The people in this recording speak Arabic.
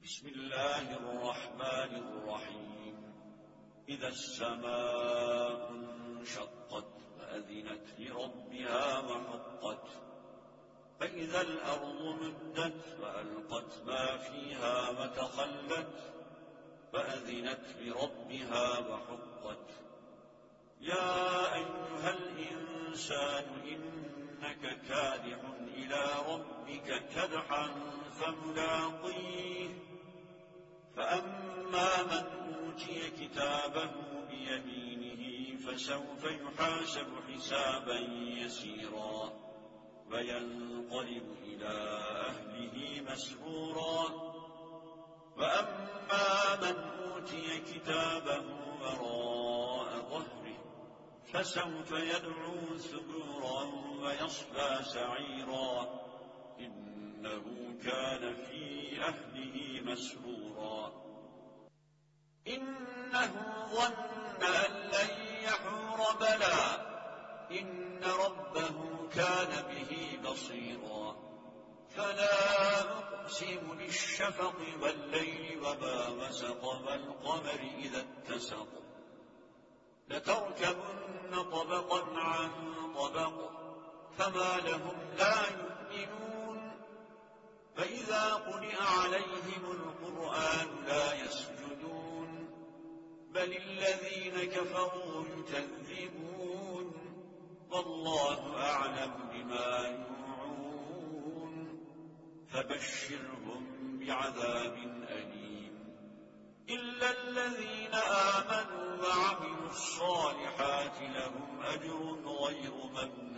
بسم الله الرحمن الرحيم. إذا السماء انشقت فأذنت لربها وحقت، فإذا الأرض مدت فألقت ما فيها وتخلت، فأذنت لربها وحقت. يا أيها الإنسان إنك كادح إلى ربك كدحا فملاقيه، فأما من أوتي كتابه بيمينه فسوف يحاسب حسابا يسيرا وينقلب إلى أهله مسرورا. وأما من أوتي كتابه وراء ظهره فسوف يدعو ثبورا ويصلى سعيرا، إنه كان في أهله مسرورا. إنه ظن أن لن يحور بلى، إن ربه كان به بصيرا. فلا أقسم بالشفق والليل وما وسق والقمر إذا اتسق، لتركبن طبقا عن طبق، فما لهم لا يؤمنون. فإذا قرئ عليهم القرآن لا يسجدون، بل الذين كفروا يكذبون، والله أعلم بما يوعون. فبشرهم بعذاب أليم إلا الذين آمنوا وعملوا الصالحات لهم أجر غير ممنون